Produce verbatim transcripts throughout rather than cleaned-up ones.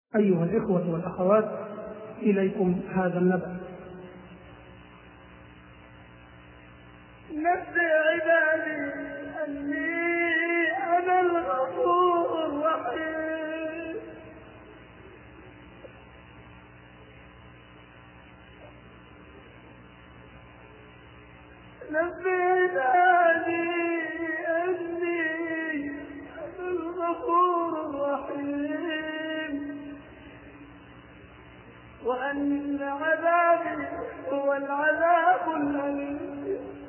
أيها الإخوة والأخوات، إليكم هذا النبأ. نبئ عبادي أني أنا الغفور الرحيم. نبئ عبادي أني أنا الغفور الرحيم وأن عذابي هو العذاب الأليم.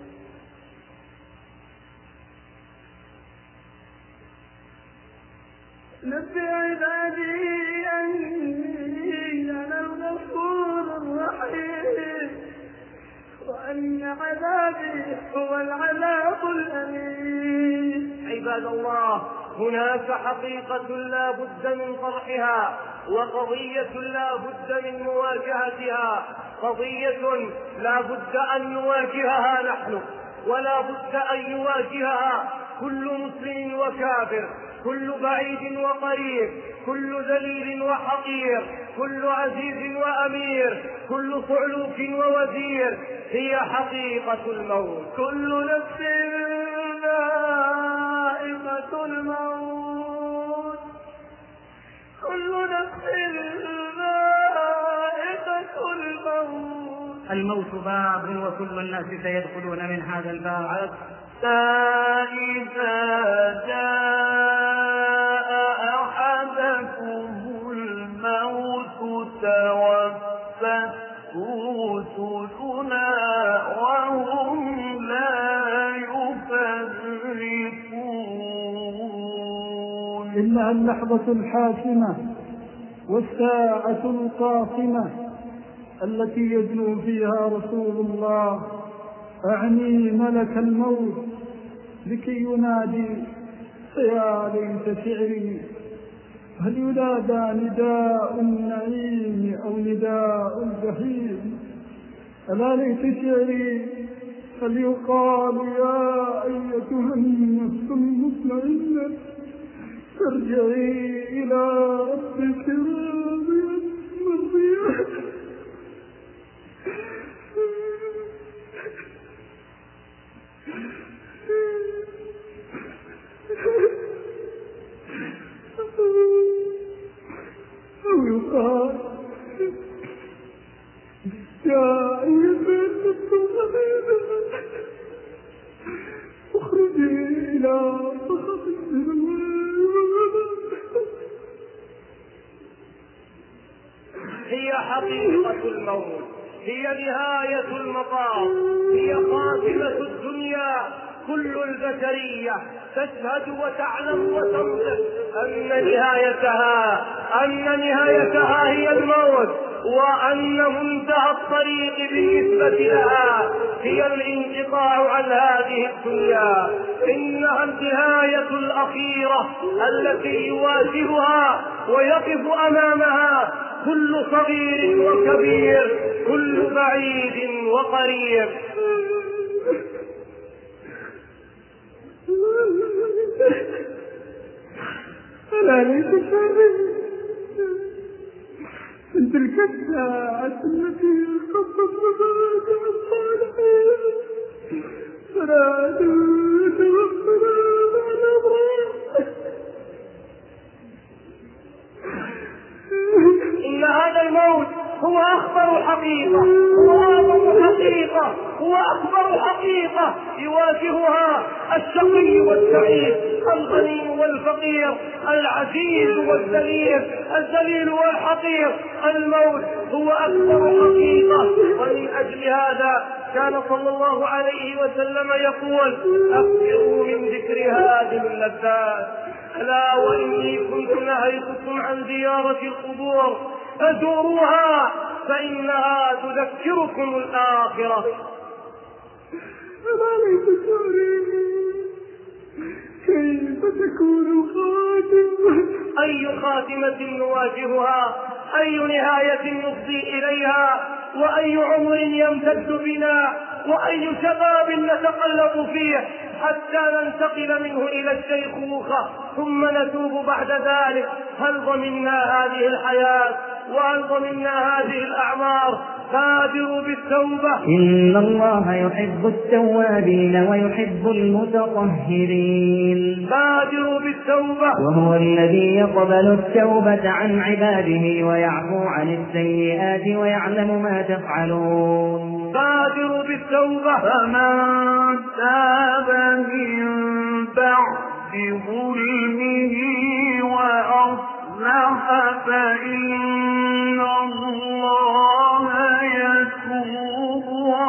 نبئ عبادي أني أنا الغفور الرحيم وأن عذابي هو العذاب الأليم. عباد الله، هناك حقيقة لا بد من طرحها، وقضية لا بد من مواجهتها، قضية لا بد أن نواجهها نحن، ولا بد أن يواجهها كل مسلم وكافر، كل بعيد وقريب، كل ذليل وحقير، كل عزيز وأمير، كل صعلوك ووزير. هي حقيقة الموت. كل نفس ذائقة الموت، كل نفس ذائقة الموت. الموت باب وكل الناس سيدخلون من هذا الباب، حتى إذا جاء أحدكم الموت توفته رسلنا وهم لا يفرطون. إنها اللحظة الحاسمة والساعة القاصمة التي يدنو فيها رسول الله، أعني ملك الموت، لكي ينادي يا ليت شعري. هل ينادى نداء النعيم أو نداء الجحيم؟ ألا ليت شعري. هل يقال يا أيتها النفس المطمئنة ارجعي إلى ربك راضية مرضية؟ أو يقال يا أيها النفس الغليظة اخرجي إلى سخط من الله. هي حقيقة الموت، هي نهاية المطاف، هي خاتمة الدنيا. كل البشرية تشهد وتعلم وتنطق أن نهايتها أن نهايتها هي الموت، وأن منتهى الطريق بالنسبة لها هي الانقطاع عن هذه الدنيا. إنها النهاية الأخيرة التي يواجهها ويقف أمامها كل صغير وكبير، كل بعيد وقريب. ألا ليت شعري من تلك الساعة التي خطت مبادئ الصالحين فلا توفنا مع الأبرار. إن هذا الموت هو أخبر حقيقة، هو أعظم حقيقة، هو أكبر حقيقة يواجهها الشقي والسعيد، الغني والفقير، العزيز والذليل، الذليل والحقير. الموت هو أكبر حقيقة، ومن أجل هذا كان صلى الله عليه وسلم يقول: أكثروا من ذكر هذه اللذات. ألا وإني كنت نهيتكم عن زيارة القبور فزوروها فإنها تذكركم الآخرة. ألا ليت شعري كيف تكون الخاتمة؟ أي خاتمة نواجهها؟ أي نهاية نفضي إليها؟ وأي عمر يمتد بنا؟ وأي شباب نتقلب فيه حتى ننتقل منه إلى الشيخوخة ثم نتوب بعد ذلك؟ هل ضمنا هذه الحياة وهل ضمنا هذه الأعمار؟ بادروا بالتوبة. إن الله يحب التوابين ويحب المتطهرين. بادروا بالتوبة. وهو الذي يقبل التوبة عن عباده ويعفو عن السيئات ويعلم ما تفعلون. بادروا بالتوبة. فمن تاب من بعد ظلمه وأصلح فإن الله يتوب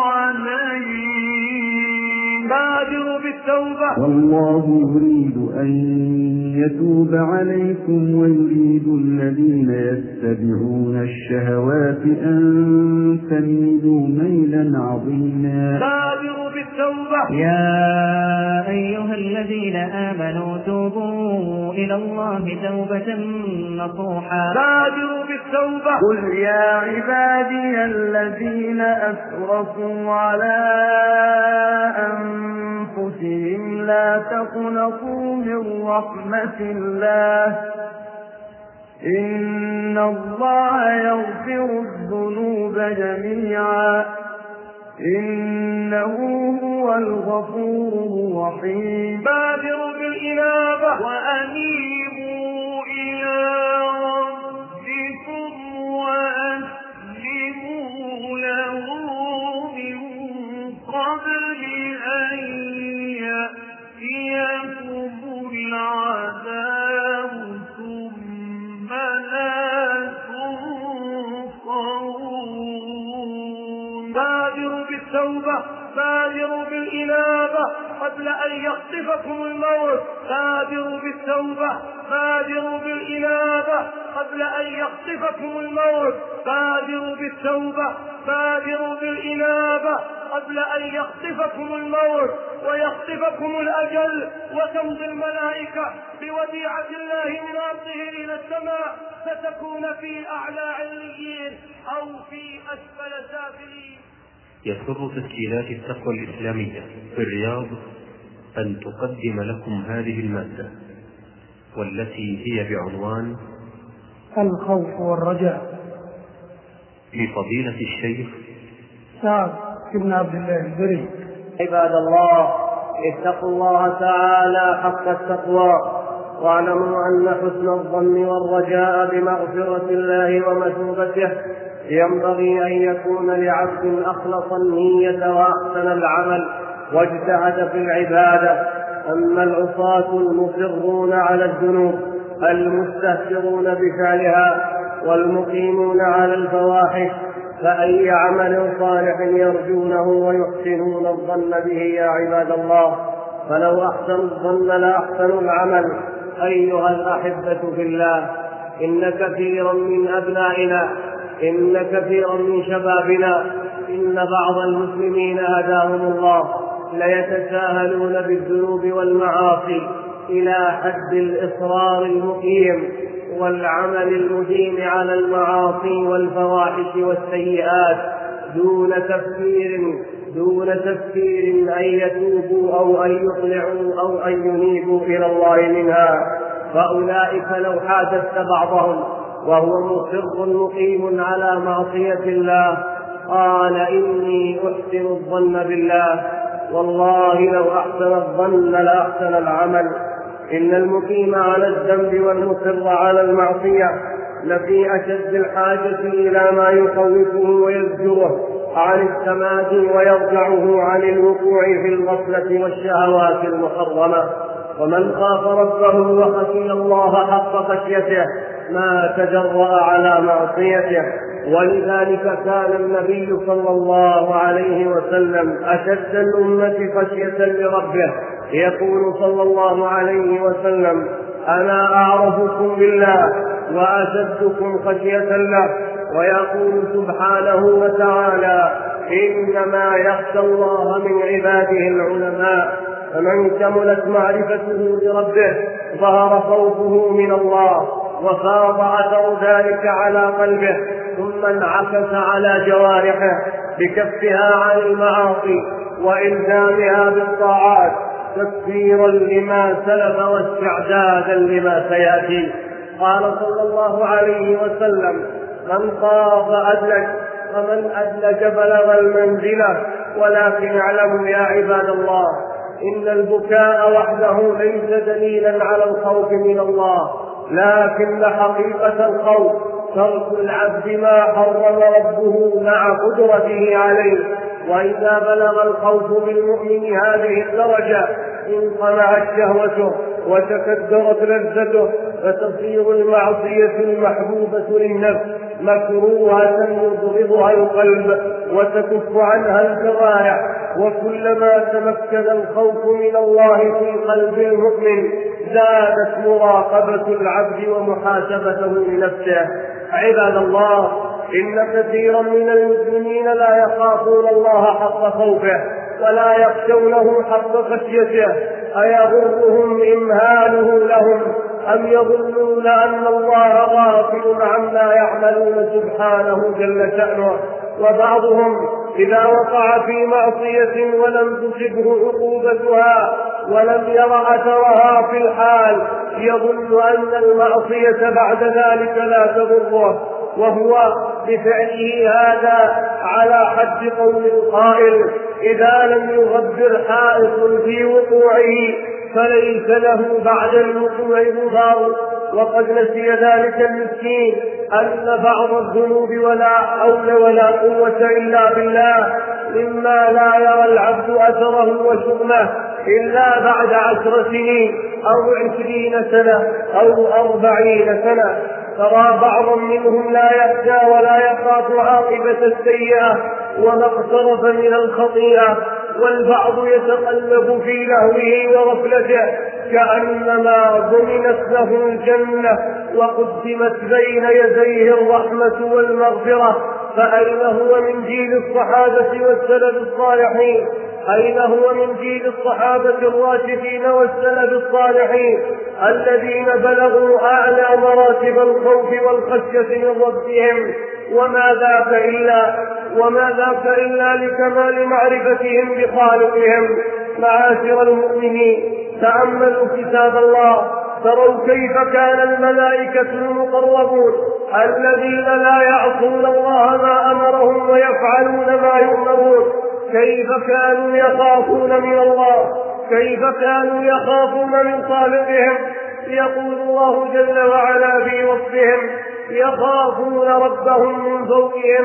عليه. بادروا بالتوبة. والله يريد أن يتوب عليكم ويريد الذين يتبعون الشهوات أن تميلوا ميلا عظيما. بادروا بالتوبة. يا أيها الذين آمنوا توبوا إلى الله توبة نصوحا. بادروا بالتوبة. قل يا عبادي الذين أسرفوا على أنفسهم لا تقنطوا من رحمة الله إن الله يغفر الذنوب جميعا إنه هو الغفور الرحيم. بادروا بالإنابة وأنيبوا إلى ربكم وأسلموا له من قبل أن يأتيكم العذاب ثم لا تنصرون. بادروا بالتوبة. بادروا بالإنابة قبل أن يخطفكم الموت. بادروا بالتوبة. بادروا بالإنابة قبل أن يخطفكم الموت. بادروا بالتوبة. بادروا بالإنابة قبل أن يخطفكم الموت ويخطفكم الأجل وتمضي الملائكة بوديعة الله من أرضه إلى السماء فتكون في أعلى عليين أو في أسفل سافلين. يسر تسجيلات التقوى الإسلامية في الرياض أن تقدم لكم هذه المادة والتي هي بعنوان الخوف والرجاء لفضيلة الشيخ سعد بن عبد الله البري. عباد الله، اتقوا الله تعالى حق التقوى واعلموا أن حسن الظن والرجاء بمغفرة الله ومثوبته ينبغي أن يكون لعبد أخلص النية وأحسن العمل واجتهد في العبادة. أما العصاة المصرون على الذنوب المستهترون بفعلها والمقيمون على الفواحش فأي عمل صالح يرجونه ويحسنون الظن به يا عباد الله؟ فلو أحسنوا الظن لأحسنوا العمل. أيها الأحبة في الله، إن كثيرا من أبنائنا إن كثيرا من شبابنا إن بعض المسلمين هداهم الله ليتساهلون بالذنوب والمعاصي إلى حد الإصرار المقيم والعمل المديم على المعاصي والفواحش والسيئات دون تفكير دون تفكير أن يتوبوا أو أن يقلعوا أو أن ينيبوا إلى الله منها. فأولئك لو حادثت بعضهم وهو مصر مقيم على معصية الله قال إني أحسن الظن بالله، والله لو أحسن الظن لأحسن العمل. إن المقيم على الذنب والمصر على المعصية لفي أشد الحاجة إلى ما يخوفه ويزجره عن السماد ويرجعه عن الوقوع في الغفلة والشهوات المحرمة. ومن خاف ربه وخشي الله حق خشيته ما تجرأ على معصيته. ولذلك كان النبي صلى الله عليه وسلم أشد الأمة خشية لربه، يقول صلى الله عليه وسلم: أنا أعرفكم بالله وأشدكم خشية له. ويقول سبحانه وتعالى: إنما يخشى الله من عباده العلماء. فمن كملت معرفته بربه ظهر خوفه من الله وفاض أثر ذلك على قلبه ثم انعكس على جوارحه بكفها عن المعاصي وإلزامها بالطاعات تكفيرا لما سلف واستعدادا لما سيأتي. قال صلى الله عليه وسلم: من خاف أدلج، فمن أدلج بلغ المنزلة. ولكن اعلموا يا عباد الله إن البكاء وحده ليس دليلا على الخوف من الله، لكن حقيقة الخوف ترك العبد ما حرم ربه مع قدرته عليه. وإذا بلغ الخوف بالمؤمن هذه الدرجة انقمعت شهوته وتكدرت لذته، فتصير المعصية المحبوبة للنفس مكروهة يبغضها القلب وتكف عنها الجوارح. وكلما تمكن الخوف من الله في قلب المؤمن زادت مراقبة العبد ومحاسبته لنفسه. عباد الله، إن كثيرا من المسلمين لا يخافون الله حق خوفه ولا يخشونه حق خشيته. أيغرهم إمهاله لهم أم يظنون أن الله غافل عما يعملون سبحانه جل شأنه؟ وبعضهم إذا وقع في معصية ولم تصبه عقوبتها ولم ير أثرها في الحال يظن أن المعصية بعد ذلك لا تضره، وهو بفعله هذا على حد قول القائل: إذا لم يغبر حائط في وقوعه فليس له بعد الوقوع ضرر. وقد نسي ذلك المسكين أن بعض الذنوب ولا حول ولا قوة إلا بالله مما لا يرى العبد أثره وشؤمه إلا بعد عشر سنين أو عشرين سنة أو أربعين سنة. ترى بعضا منهم لا يخشى ولا يخاف عاقبة السيئة وما اقترف من الخطيئة، والبعض يتقلب في لهوه وغفلته كأنما ضمنت له الجنة وقدمت بين يديه الرحمة والمغفرة. فأين هو من جيل الصحابة والسلف الصالحين؟ أين هو من جيل الصحابة الراشدين والسلف الصالحين الذين بلغوا أعلى مراتب الخوف والخشية من ربهم؟ وما ذاك إلا وما ذاك إلا لكمال معرفتهم بخالقهم. معاشر المؤمنين، تأملوا كتاب الله، تروا كيف كان الملائكة المقربون الذين لا يعصون الله ما أمرهم ويفعلون ما يؤمرون كيف كانوا يخافون من الله، كيف كانوا يخافون من خالقهم. يقول الله جل وعلا في وصفهم: يخافون ربهم من فوقهم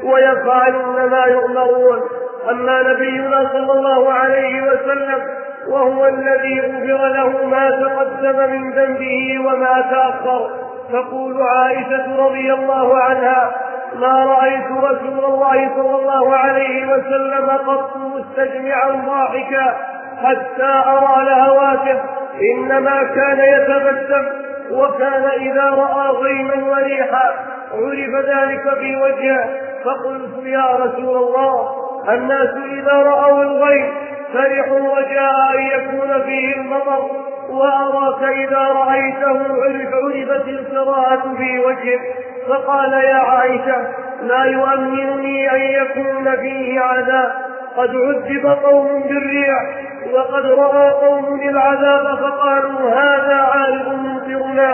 ويفعلون ما يؤمرون. أما نبينا صلى الله عليه وسلم وهو الذي غفر له ما تقدم من ذنبه وما تأخر، تقول عائشة رضي الله عنها: ما رأيت رسول الله صلى الله عليه وسلم قط مستجمعا ضاحكا حتى أرى لهواته، إنما كان يتبسم، وكان إذا رأى غيما وريحا عرف ذلك في وجهه. فقلت: يا رسول الله، الناس إذا رأوا الغيم فرحوا رجاء أن يكون فيه المطر، وأراك إذا رأيته عرف عرفت الكراهة في وجهه. فقال: يا عائشة، لا يؤمنني أن يكون فيه عذاب، قد عذب قوم بالريح وقد رأى قوم العذاب فقالوا هذا عارض ممطرنا.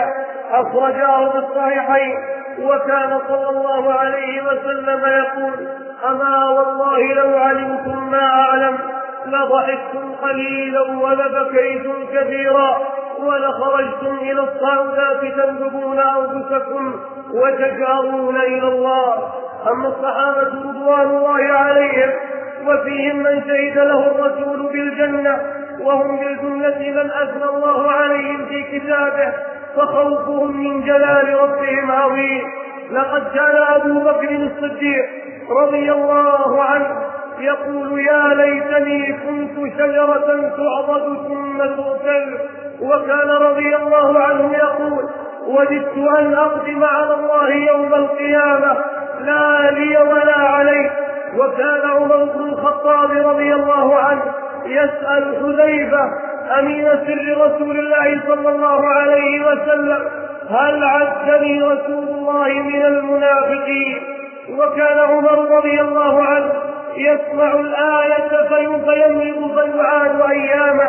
أخرجاه في الصحيحين. وكان صلى الله عليه وسلم يقول: أما والله لو علمتم ما أعلم لضحكتم قليلا ولبكيتم كثيرا ولخرجتم إلى الصعودات تندبون أنفسكم وتجأرون إلى الله. أما الصحابة رضوان الله عليهم وفيهم من شهد له الرسول بالجنة، وهم بالجملة من أثنى الله عليهم في كتابه، فخوفهم من جلال ربهم عظيم. لقد كان أبو بكر الصديق رضي الله عنه يقول: يا ليتني كنت شجرة تعضد ثم تغسل. وكان رضي الله عنه يقول: وددت أن أقدم على الله يوم القيامة لا لي ولا علي. وكان عمر بن الخطاب رضي الله عنه يسأل حذيفة أمين سر رسول الله صلى الله عليه وسلم: هل عدني رسول الله من المنافقين؟ وكان عمر رضي الله عنه يسمع الآية فيمرض فيعاد أياما.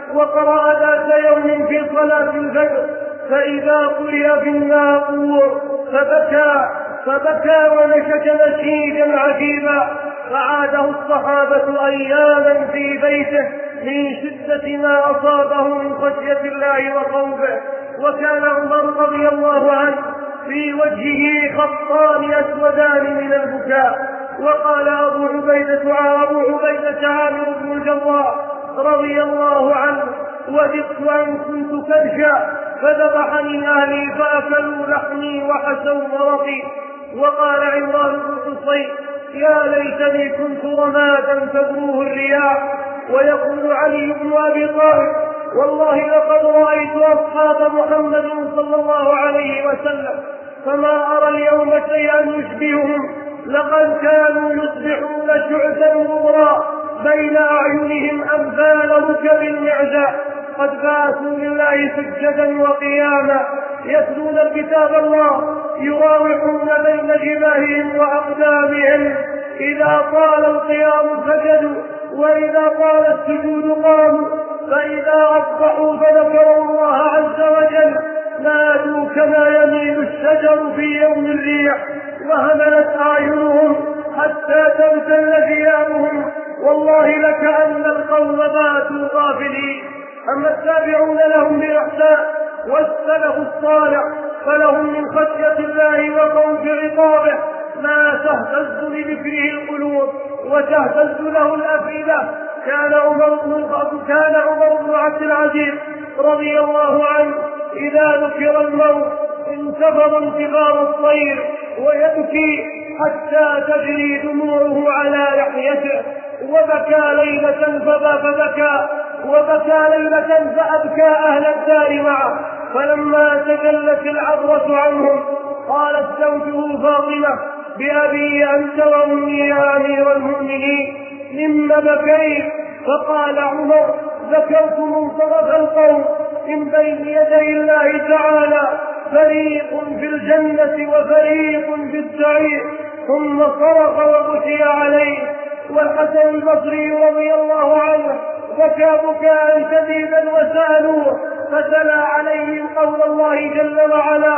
وقرأ ذات يوم في صلاة الفجر فإذا قرئ في الناقور فبكى فبكى ونشج نشيدا عجيبا، فعاده الصحابة أياما في بيته من شدة ما أصابه من خشية الله وخوفه. وكان عمر رضي الله عنه في وجهه خطان أسودان من البكاء. وقال أبو عبيدة أبو عبيدة عامر بن الجراح رضي الله عنه: وددت أن كنت كبشا فذبحني أهلي فأكلوا لحمي وحسوا مرضي. وقال عمران بن حصين: يا ليتني كنت رمادا تبروه الرياح. ويقول علي بن أبي طالب: والله لقد رأيت أصحاب محمد صلى الله عليه وسلم فما أرى اليوم شيئا يشبههم، لقد كانوا يصبحون شعثا غبرا بين أعينهم أمثال ركب المعزى، قد باتوا لله سجدا وقياما يتلون كتاب الله يراوحون بين جباههم وأقدامهم، إذا طال القيام سجدوا وإذا طال السجود قاموا، فإذا أصبحوا فذكروا الله عز وجل نادوا كما يميل الشجر في يوم الريح، وهملت أعينهم حتى تبتل ثيابهم، والله لكأن القوم باتوا غافلين. أما التابعون لهم بإحسان والسلف الصالح فلهم من خشية الله وخوف عقابه ما تهتز لذكره القلوب وتهتز له الأفئدة. كان عمر كان عمر بن عبد العزيز رضي الله عنه إذا ذكر الموت انتفض انتفاض الطير ويبكي حتى تجري دموعه على لحيته، وبكى ليلة فبكى وبكى ليلة فأبكى أهل الدار معه. فلما تجلت العبرة عنهم قالت زوجه فاطمة: بأبي أنت وأمي يا أمير المؤمنين مما بكيت؟ فقال عمر: ذكرت منصرف القوم من بين يدي الله تعالى، فريق في الجنة وفريق في السعير، ثم صرخ وبكي عليه. والحسن البصري رضي الله عنه بكى بكاء شديدا وسألوه فتلا عليهم قول الله جل وعلا: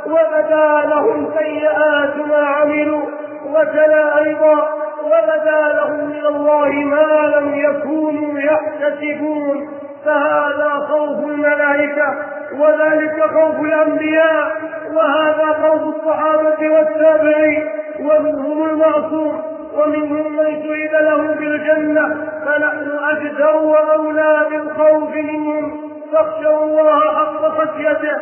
وبدا لهم سيئات ما عملوا، وتلا أيضا: وبدا لهم من الله ما لم يكونوا يحتسبون. فهذا خوف الملائكة وذلك خوف الأنبياء، وهذا خوف الصحابة والتابعين، ومنهم المعصوم ومنهم من شهد له بالجنة، فنحن أجدر وأولى بالخوف منهم. فاخشوا الله حق خشيته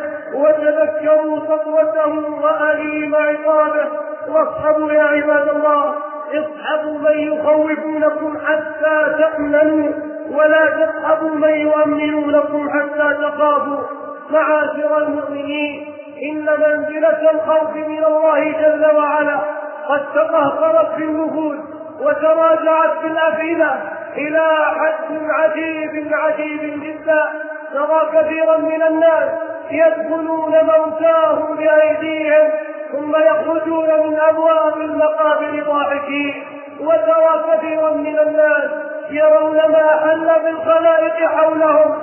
وتذكروا سطوته وأليم عقابه. واصحبوا يا عباد الله، اصحبوا من يخوفونكم حتى تأمنوا، ولا تصحبوا من يؤمنونكم حتى تخافوا. معاشر المؤمنين، إن منزلة الخوف من الله جل وعلا قد تقهقرت في النفوس وتراجعت في الأفئدة إلى حد عجيب عجيب جدا. ترى كثيرا من الناس يدخلون موتاهم بأيديهم ثم يخرجون من أبواب المقابر ضاحكين، وترى كثيرا من الناس يرون ما حل بالخلائق حولهم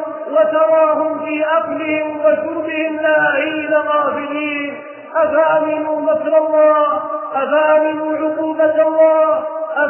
وتراهم في أكلهم وشربهم لاهين غافلين. أفأمنوا مكر الله؟ أفأمنوا عقوبة الله؟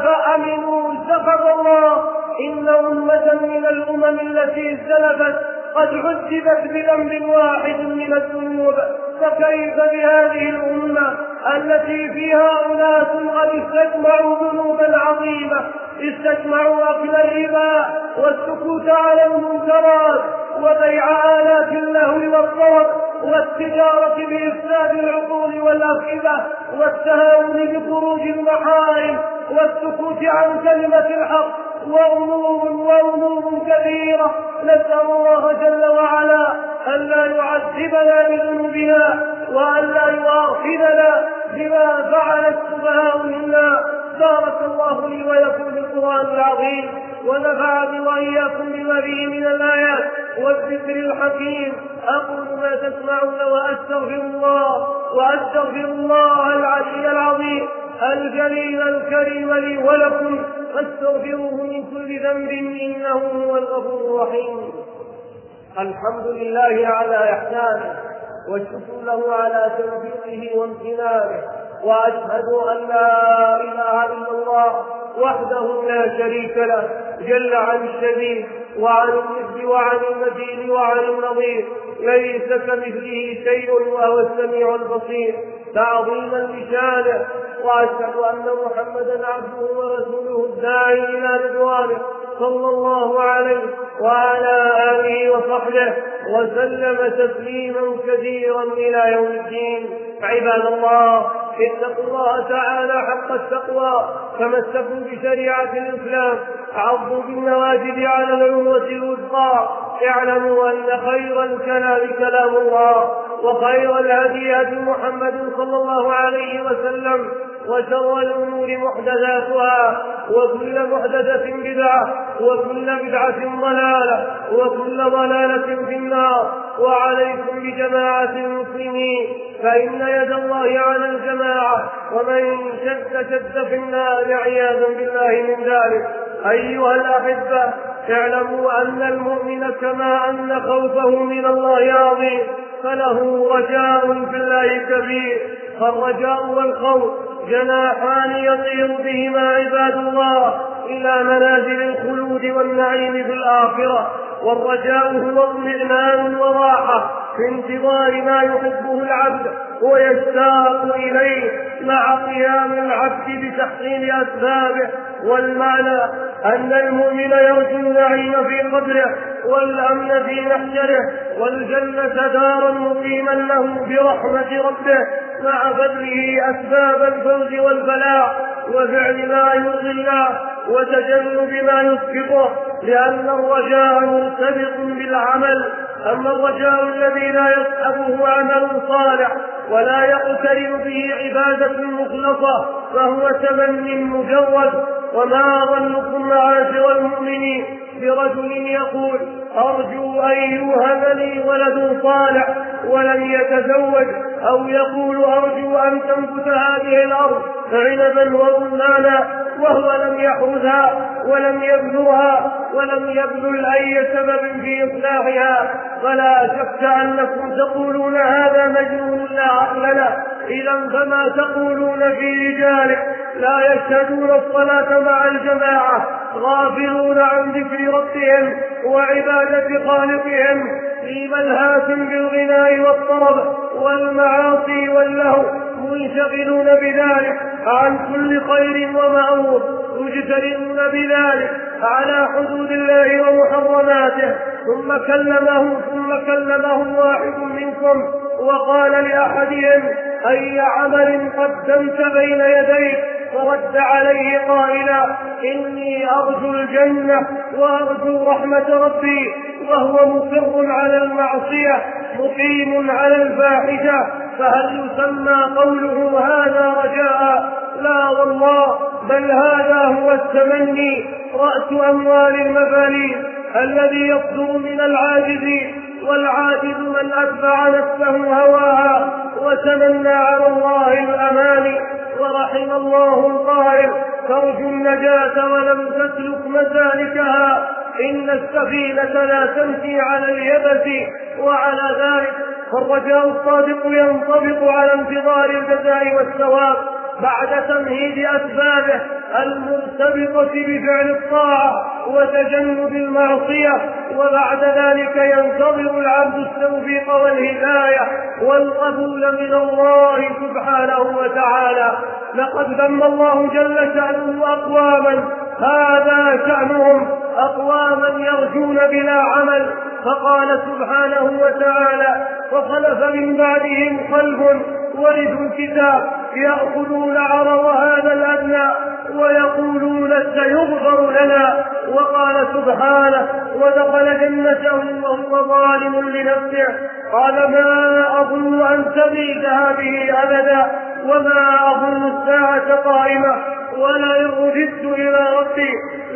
أفأمنوا سخط الله؟ إن أمة من الأمم التي سلفت قد عذبت بذنب واحد من الذنوب، فكيف بهذه الأمة التي فيها أناس قد استجمعوا ذنوبا عظيمة، استجمعوا أكل الربا والسكوت على المنكرات وبيع آلات اللهو والطرب والتجارة بإفساد العقول والأفئدة والتهاون بخروج المحارم والسكوت عن كلمة الحق وأمور وأمور كثيرة. نسأل الله جل وعلا ألا يعذبنا بذنوبنا وألا يؤاخذنا بما فعل السفهاء منا. بارك الله لي ولكم بالقرآن العظيم، ونفعني وإياكم بما فيه من الآيات والذكر الحكيم. أقول ما تسمعون وأستغفر الله وأستغفر الله العلي العظيم الجليل الكريم لي ولكم، فاستغفروه من كل ذنب إنه هو الغفور الرحيم. الحمد لله على إحسانه، والشكر له على توفيقه وامتنانه، وأشهد أن لا إله إلا الله وحده لا شريك له، جل عن الشبيه وعن النسب وعن المثيل وعن النظير، ليس كمثله شيء وهو السميع البصير، تعظيما لشانه. وأشهد أن محمدا عبده ورسوله الداعي إلى رضوانه، صلى الله عليه وعلى آله وصحبه وسلم تسليما كثيرا إلى يوم الدين. عباد الله، اتقوا الله تعالى حق التقوى، تمسكوا بشريعة الإسلام، عضوا بالنواجذ على العروة الوثقى. اعلموا أن خير الكلام كلام الله، وخير الهدي هدي محمد صلى الله عليه وسلم، وشر الأمور محدثاتها، وكل محدثة بدعة، وكل بدعة ضلالة، وكل ضلالة في النار. وعليكم بجماعة المسلمين، فإن يد الله على الجماعة، ومن شد شد في النار عياذا بالله من ذلك. أيها الأحبة، اعلموا أن المؤمن كما أن خوفه من الله عظيم، فله رجاء في الله كبير. فالرجاء والخوف جناحان يطير بهما عباد الله إلى منازل الخلود والنعيم في الآخرة. والرجاء هو اطمئنان وراحة في انتظار ما يحبه العبد ويشتاق إليه، مع قيام العبد بتحصيل أسبابه. والمعنى أن المؤمن يرجو النعيم في قبره، والأمن في محشره، والجنة دارا مقيما له برحمة ربه، مع بذله أسباب الفوز والفلاح، وفعل ما يرضي الله، وتجنب ما يسقطه، لأن الرجاء مرتبط بالعمل. أما الرجاء الذي لا يصحبه عمل صالح ولا يقترن به عبادة مخلصة فهو تمن مجرد. وما ظنكم معاشر المؤمنين برجل يقول أرجو أن يوهب لي ولد صالح ولم يتزوج، أو يقول أرجو أن تنبت هذه الأرض عنبا ورمانا وهو لم يحرثها ولم يبذرها ولم يبذل أي سبب في إصلاحها، فلا شك أنكم تقولون هذا مجنون لا عقل له. إذا فما تقولون في رجال لا يشهدون الصلاة مع الجماعة، غافلون عن ذكر ربهم وعبادة خالقهم، في ملهاة بالغناء والطرب والمعاصي واللهو، منشغلون بذلك عن كل خير ومعروف، مجترئون بذلك على حدود الله ومحرماته. ثم كلمه ثم كلمه واحد منكم وقال لأحدهم أي عمل قدمت بين يديك؟ فرد عليه قائلا إني أرجو الجنة وأرجو رحمة ربي، وهو مصر على المعصية مقيم على الفاحشة، فهل يسمى قوله هذا رجاء؟ لا والله، بل هذا هو التمني، رأس أموال المفاليس الذي يصدر من العاجز. والعاجز من أتبع نفسه هواها وتمنى على الله الأماني. ورحم الله القائل ترجو النجاة ولم تسلك مسالكها، إن السفينة لا تمشي على اليبس. وعلى ذلك فالرجاء الصادق ينطبق على انتظار الجزاء والثواب بعد تمهيد أسبابه المرتبطة بفعل الطاعة وتجنب المعصية، وبعد ذلك ينتظر العبد التوفيق والهداية والقبول من الله سبحانه وتعالى. لقد ذم الله جل شأنه أقواما هذا شأنهم، أقواما يرجون بلا عمل، فقال سبحانه وتعالى فخلف من بعدهم خلف ورثوا الكتاب يأخذون عرض هذا الأدنى ويقولون سيغفر لنا. وقال سبحانه ودخل جنته وهو ظالم لنفسه قال ما أظن أن تبيد هذه أبدا وما أظن الساعة قائمة ولئن رددت إلى ربي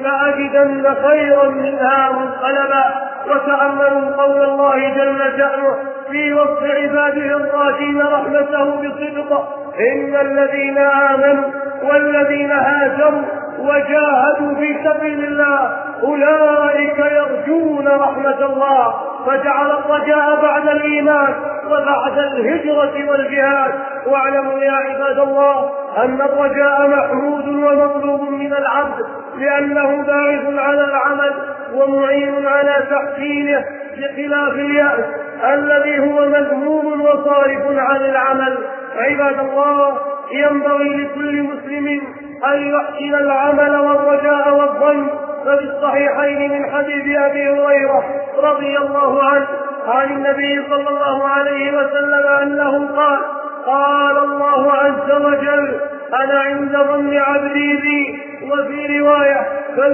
لأجدن خيرا منها منقلبا. وتأملوا قول الله جل شأنه في وصف عباده الراجين رحمته بصدق إن الذين آمنوا والذين هاجروا وجاهدوا في سبيل الله أولئك يرجون رحمة الله، فجعل الرجاء بعد الإيمان وبعد الهجرة والجهاد. واعلموا يا عباد الله أن الرجاء محمود ومطلوب من العبد، لأنه باعث على العمل ومعين على تحسينه، بخلاف اليأس الذي هو مذموم وصارف عن العمل. عباد الله، ينبغي لكل مسلم أن يحسن العمل والرجاء والظن. ففي الصحيحين من حديث أبي هريرة رضي الله عنه عن النبي صلى الله عليه وسلم أنه قال: قال الله عز وجل: أنا عند ظن عبدي بي. وفي رواية: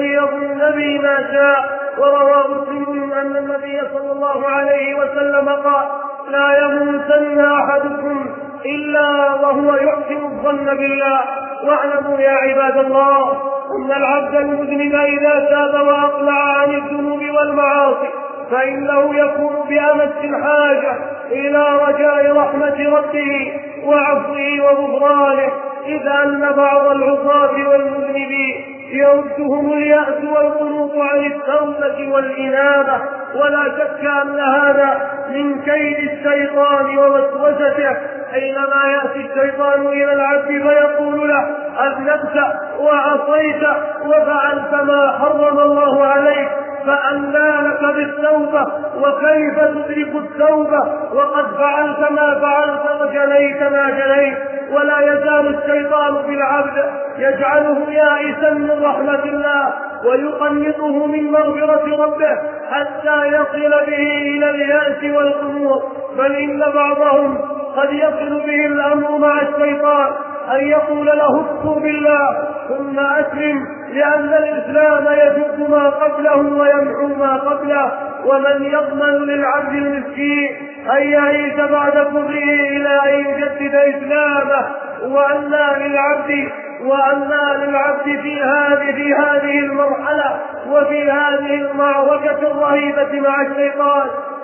فليظن بي ما شاء. وروى مسلم أن النبي صلى الله عليه وسلم قال: لا يموتن أحدكم إلا وهو يحسن الظن بالله. واعلموا يا عباد الله أن العبد المذنب إذا تاب وأقلع عن الذنوب والمعاصي فإنه يكون بأمس الحاجة إلى رجاء رحمة ربه وعفوه وغفرانه، إذ أن بعض العصاة والمذنبين يردهم اليأس والقنوط عن التوبة والإنابة. ولا شك أن هذا من كيد الشيطان ووسوسته، حينما يأتي الشيطان إلى العبد فيقول له: أذنبت وعصيت وفعلت ما حرم الله عليك، فأنى لك بالتوبة، وكيف تدرك التوبة وقد فعلت ما فعلت وجنيت ما جنيت. ولا يزال الشيطان بالعبد يجعله يائسا من رحمة الله ويقنطه من مغفرة ربه حتى يصل به إلى اليأس والقنوط. بل إن بعضهم قد يصل به الأمر مع الشيطان أن يقول له: اكفر بالله ثم أسلم، لأن الإسلام يجب ما قبله ويمحو ما قبله. ومن يضمن للعبد المسكين أن يعيش بعد كفره إلى أن يجدد إسلامه؟ وأنى للعبد وأنى للعبد في هذه في هذه المرحلة وفي هذه المعركة الرهيبة مع الشيطان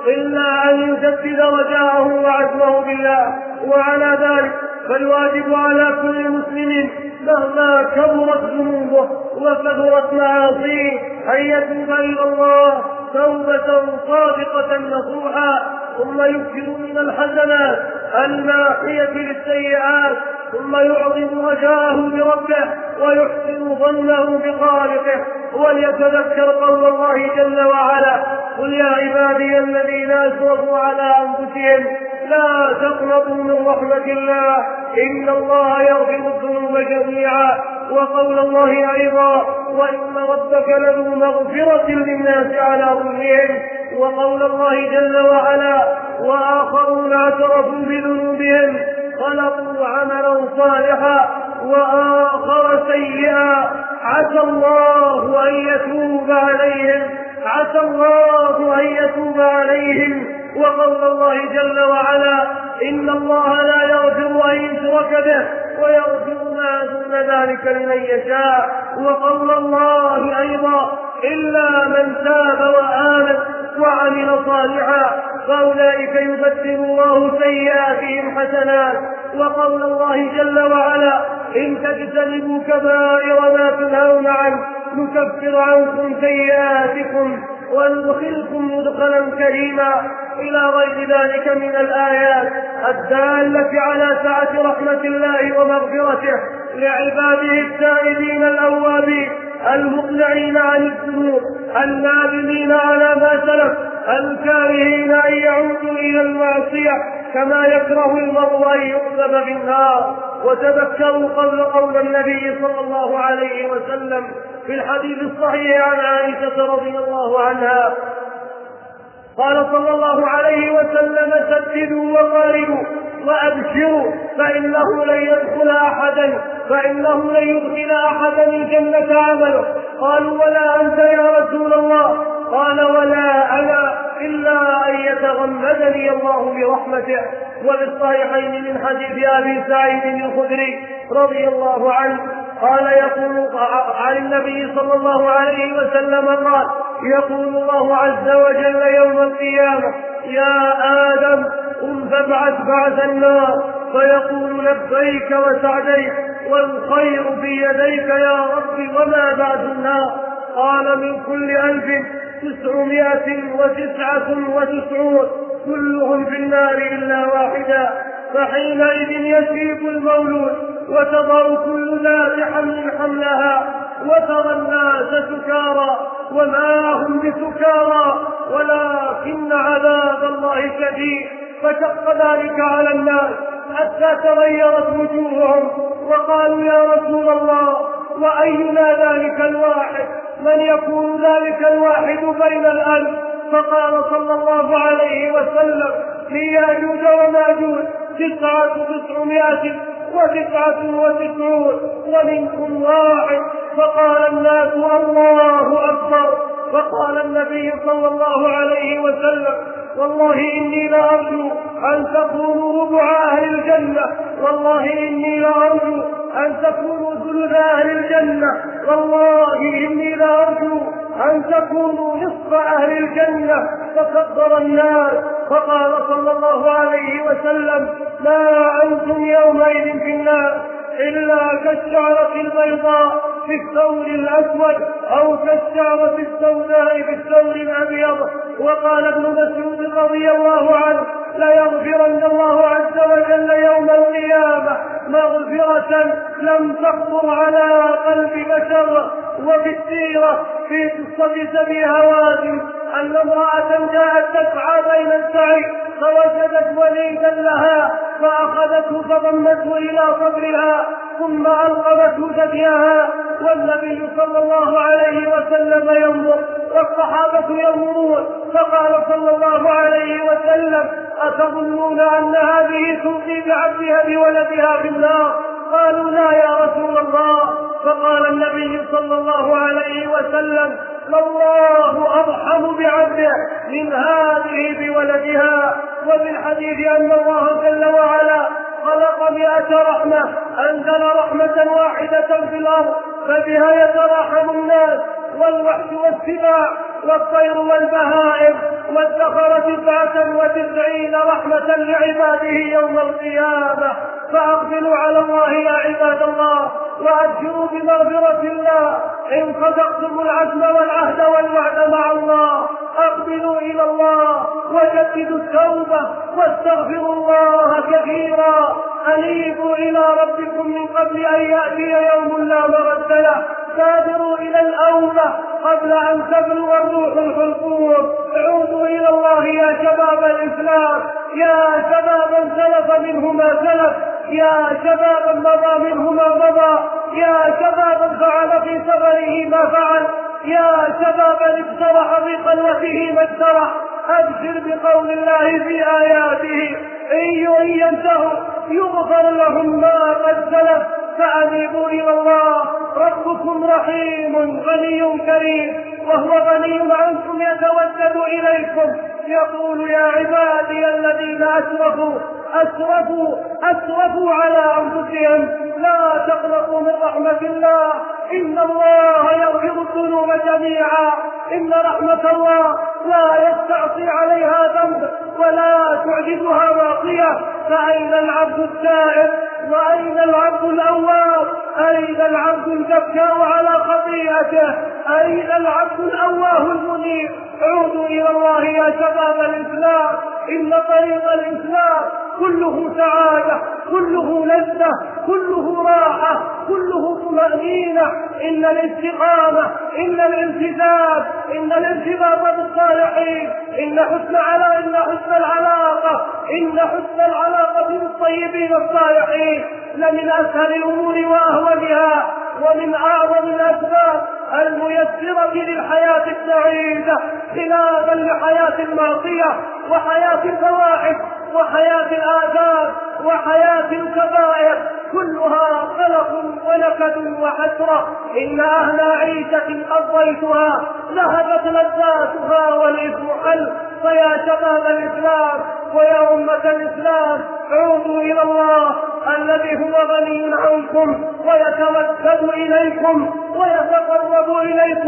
إلا أن يجدد رجاءه وعزمه بالله. وعلى ذلك فالواجب على كل مسلم مهما كبرت ذنوبه وكثرت معاصيه أن يتوب إلى الله توبة صادقة نصوحا، ثم يكثر من الحسنات الماحية للسيئات، ثم يعظم رجاءه بربه ويحسن ظنه بخالقه. وليتذكر قول الله جل وعلا: قل يا عبادي الذين أسرفوا على أنفسهم لا تقنطوا من رحمة الله إن الله يغفر الذنوب جميعا. وقول الله أيضا: وإن ربك لذو مغفرة للناس على ظلمهم. وقول الله جل وعلا: وآخرون اعترفوا بذنوبهم خلقوا عملا صالحا وآخر سيئا عسى الله أن يتوب عليهم عسى الله أن يتوب عليهم. وقول الله جل وعلا: إن الله لا يغفر أن يشرك به ويغفر ما دون ذلك لمن يشاء. وقول الله أيضا: إلا من تاب وآمن وعمل صالحا فأولئك يبدل الله سيئاتهم حسنات. وقول الله جل وعلا: إن تجتنبوا كبائر ما تنهون عنه نكفر عنكم سيئاتكم وندخلكم مدخلا كريما، إلى غير ذلك من الآيات الدالة على سعة رحمة الله ومغفرته لعباده التائبين الأوابين المقلعين عن الذنوب النادمين على ما سلف الكارهين أن يعودوا إلى المعصية كما يكره المرء أن يعذب بالنار. وتذكروا قول قول النبي صلى الله عليه وسلم في الحديث الصحيح عن عائشة رضي الله عنها قال صلى الله عليه وسلم: سددوا وقاربوا وأبشروا فإنه لن يدخل أحدا فإنه لن يدخل أحدا الجنة عمله. قالوا: ولا أنت يا رسول الله؟ قال: ولا أنا إلا أن يتغمدني الله برحمته. وفي الصحيحين من حديث أبي سعيد الخدري رضي الله عنه قال يقول عن النبي صلى الله عليه وسلم قال: يقول الله عز وجل يوم القيامة: يا آدم قم فابعث بعث النار فيقول لبيك وسعديك والخير في يديك يا رب وما بعد النار. قال من كل ألف تسعمائة وتسعة وتسعون كلهم في النار إلا واحدا. فحينئذ يشيب المولود وتضع كل ذات حمل حملها وترى الناس سكارى وما هم بسكارى ولكن عذاب الله شديد. فشق ذلك على الناس حتى تغيرت وجوههم وقالوا يا رسول الله وأينا ذلك الواحد؟ من يكون ذلك الواحد بين الألف؟ فقال صلى الله عليه وسلم في ياجوج وماجوج تسعة تسعمائة وتسعة وتسعون ومنكم واحد. فقال الناس الله أكبر. فقال النبي صلى الله عليه وسلم والله إني لأرجو أن تكونوا ربع أهل الجنة، والله إني لأرجو أن تكونوا ثلث أهل الجنة، والله إني لأرجو أن تكونوا نصف أهل الجنة. فكبر الناس فقال صلى الله عليه وسلم ما أنتم يومئذ في النار إلا كالشعرة البيضاء في الثور الأسود أو كالشعرة السوداء في الثور الأبيض. وقال ابن مسعود رضي الله عنه ليغفرن الله عز وجل يوم القيامة مغفرة لم تخطر على قلب بشر. وفي السيرة في قصة سبي هوازن أن امرأة جاءت تسعى بين السعي فوجدت وليدا لها فأخذته فضمته إلى صدرها ثم ألقمته ثديها والنبي صلى الله عليه وسلم ينظر والصحابة ينظرون. فقال صلى الله عليه وسلم أتظنون أن هذه تلقي بعبدها بولدها في النار؟ قالوا لا يا رسول الله. فقال النبي صلى الله عليه وسلم الله أرحم بعبده من هذه بولدها. وفي الحديث أن الله جل وعلا خلق مئة رحمة أنزل رحمة واحدة في الأرض فبها يتراحم الناس والوحش والسباع والطير والبهائم وادخر تسعة وتسعين رحمة لعباده يوم القيامة. فأقبلوا على الله يا عباد الله وأبشروا بمغفرة الله إن صدقتم العزم والعهد والوعد مع الله. أقبلوا إلى الله وجددوا التوبة واستغفروا الله كثيرا. أنيبوا إلى ربكم من قبل أن يأتي يوم لا مرد له. بادروا إلى الأوبة قبل أن تبلغ الروح الحلقوم. عودوا إلى الله يا شباب الإسلام، يا شبابا سلف منه ما سلف، يا شبابا مضى منه ما مضى، يا شبابا فعل في سفره ما فعل، يا شبابا اقترح في خلوته ما اقترح. أبشر بقول الله في آياته إن ينتهوا يغفر لهم ما قد سلف. فأنيبوا إلى الله ربكم رحيم غني كريم وهو غني عنكم يتودد إليكم يقول يا عبادي الذين أسرفوا أسرفوا أسرفوا على أنفسهم لا تقنطوا من رحمة الله إن الله يغفر الذنوب جميعا إن رحمة الله لا يستعصي عليها ذنب ولا تعجزها معصية. فأين العبد التائب وأين العبد الأواب؟ أين العبد البكاء على خطيئته؟ أين العبد الأواه المنيب؟ عودوا إلى الله يا شباب الإسلام. إن طريق الإسلام كله سعادة كله لذة كله راحة كله طمأنينة. إن الاستقامة إن الالتزام إن الارتباط بالصالحين إن حسن علا إن حسن العلاقة إن حسن العلاقة بالطيبين الصالحين لمن أسهل الأمور وأهونها ومن أعظم الأسباب الميسرة للحياة السعيدة خلافا لحياة المعصية وحياة الفواحش وحياة الآداب وحياة الكبائر كلها خلق ونكد وحسرة. إن أهل عيشة قضيتها ذهبت لذاتها والإثم حل. فيا شباب الإسلام ويا أمة الإسلام عودوا إلى الله الذي هو غني عنكم ويتمثل إليكم ويتقرب إليكم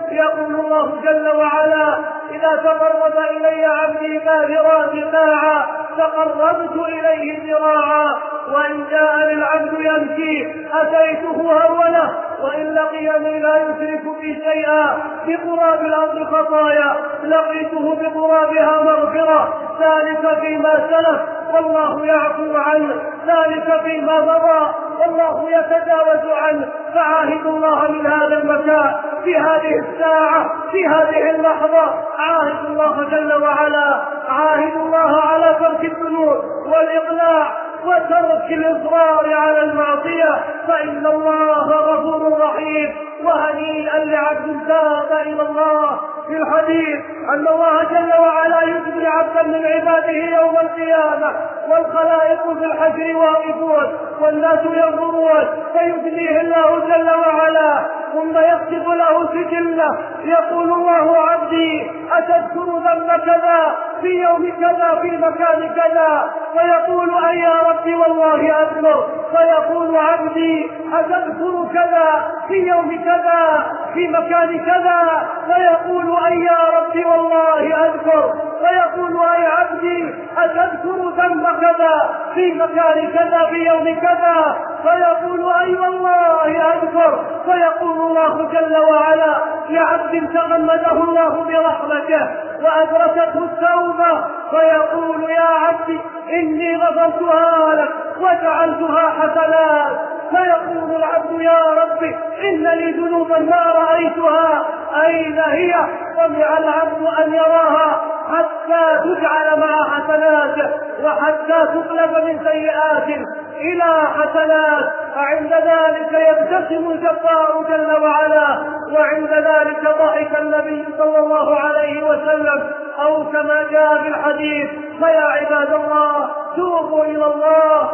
يقول الله جل وعلا: إذا تقرب إلي عبدي كافرا باعا تقربت إليه ذراعا، وإن جاءني العبد يمشي أتيته هروله، وإن لقيني لا يشرك بي شيئا بقراب الأرض خطايا لقيته بقرابها مغفرة. ذلك فيما سلف والله يعفو عنه، ذلك فيما مضى والله يتجاوز عنه. فعاهد الله من هذا المكان في هذه الساعة في هذه اللحظة، عاهد الله جل وعلا، عاهد الله على ترك الذنوب والإقلاع وترك الإصرار على المعصية، فإن الله غفور رحيم. وهنيئا لعبد تاب إلى الله. في الحديث أن الله جل وعلا يجزي عبدا من عباده يوم القيامة والخلائق في الحشر واقفون والناس ينظرون، فيجزيه الله جل وعلا ثم يكتب له سجله. يقول الله: عبدي أتذكر ذنب كذا في يوم كذا في مكان كذا؟ فيقول: أي يا ربي والله أذكر. فيقول: عبدي أتذكر كذا في يوم كذا في مكان كذا؟ فيقول: أي يا ربي والله أذكر. فيقول: أي عبدي أتذكر ذنب كذا في مكان كذا في يوم كذا؟ فيقول: أي والله أذكر. فيقول الله جل وعلا: يا عبد تغمده الله برحمته وأدركته التوبة، فيقول: يا عبدي إني غفرتها لك وجعلتها حسنات. فيقول العبد: يا ربي إن لي ذنوبا ما رأيتها، أين هي؟ طمع العبد أن يراها حتى تجعل مع حسناته وحتى تقلب من سيئات إلى حسنات. فعند ذلك يبتسم الجبار جل وعلا، وعند ذلك ضحك النبي صلى الله عليه وسلم، أو كما جاء في الحديث: فيا عباد الله توبوا إلى الله،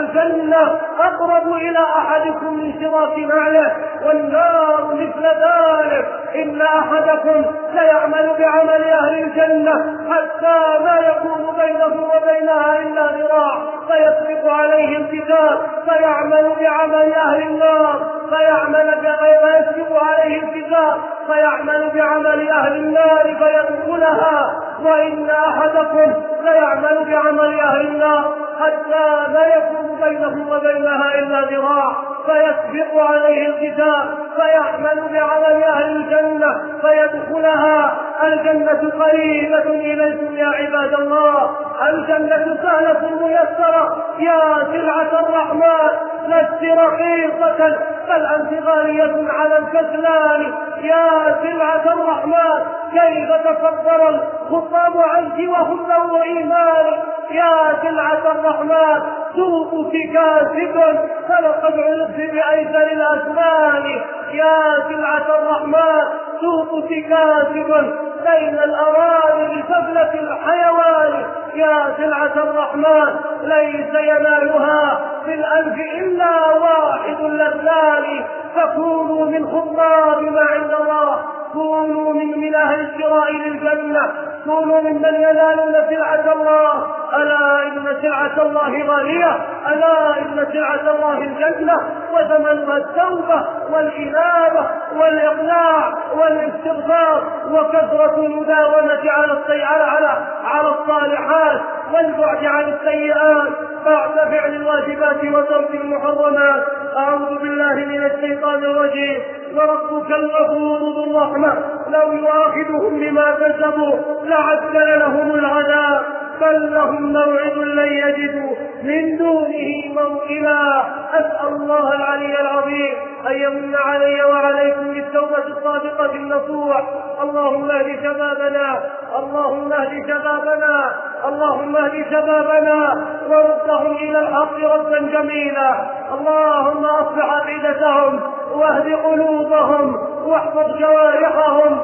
الجنة أقرب إلى أحدكم من شراك نعله والنار مثل ذلك. إن أحدكم ليعمل بعمل أهل الجنة حتى ما يكون بينه وبينها إلا ذراع فيسبق عليه الكتاب فيعمل بعمل أهل النار فيعمل فيسبق عليه الكتاب فيعمل بعمل أهل النار فيدخلها. وإن أحدكم ليعمل بعمل أهل النار حتى لا يكون بينه وبينها إلا ذراع فيسبق عليه الكتاب فيعمل بعمل أهل الجنة فيدخلها. الجنة قريبة إليكم يا عباد الله، الجنة سهلة ميسرة يا سلعة الرحمن، لست رخيصة بل أنت غالية على الكسلان يا سلعة الرحمن. كيف تكبر الخطاب عنك وهم ذو إيمان يا سلعة الرحمن، سوقك كاسد فلقد علقت بأيسر الأزمان يا سلعة الرحمن، سوقك كاسد بين الأراضي بسفلة الحيوان يا سلعة الرحمن، ليس ينالها في الأنف إلا واحد اللذان. فكونوا من خطاب ما عند الله، كونوا من, من أهل الشراء للجنة، كونوا ممن ينالون سلعة الله. ألا إن سلعة الله غالية، ألا إن سلعة الله الجنة وثمنها التوبة والإنابة والإقلاع والاستغفار وكثرة المداومة على على على الصالحات والبعد عن السيئات بعد فعل الواجبات وترك المحرمات. أعوذ بالله من الشيطان الرجيم. وربك الغفور ذو الرحمة لو يؤاخذهم بما كسبوا لعجل لهم العذاب بل لهم موعد لن يجدوا من دونه موئلا. أسأل الله العلي العظيم أن يمن علي وعليكم بالتوبة الصادقة النصوح. اللهم اهد شبابنا، اللهم اهد شبابنا، اللهم اهد شبابنا وردهم إلى الحق ردا جميلا. اللهم أصلح عقيدتهم واهد قلوبهم واحفظ جوارحهم.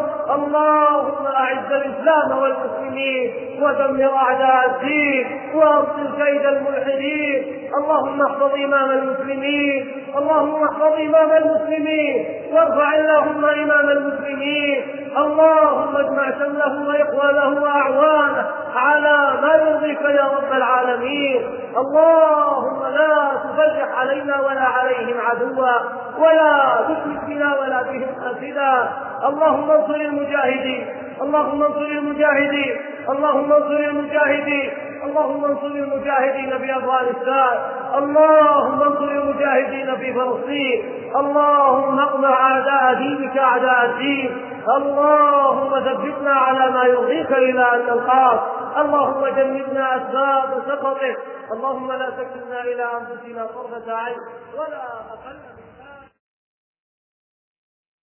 اللهم أعز الإسلام والمسلمين ودمر أعداء الدين وأبطل كيد الملحدين. اللهم احفظ إمام المسلمين، اللهم احفظ إمام المسلمين وارفع اللهم إمام المسلمين. اللهم اجمع شمله وإخوانه وأعوانه على ما يرضيك يا رب العالمين. اللهم لا تفرح علينا ولا عليهم عدوا ولا تشرك بنا ولا بهم حسدا. اللهم انصر المجاهدين، اللهم انصر المجاهدين، اللهم انصر المجاهدين، اللهم انصر المجاهدين في أفغانستان، اللهم انصر المجاهدين في فلسطين، اللهم اقمع أعداء دينك أعداء الدين، اللهم ثبتنا على ما يرضيك إلى أن نلقاك، اللهم جنبنا أسباب سخطك، اللهم لا تكلنا إلى أنفسنا طرفة عين ولا أقل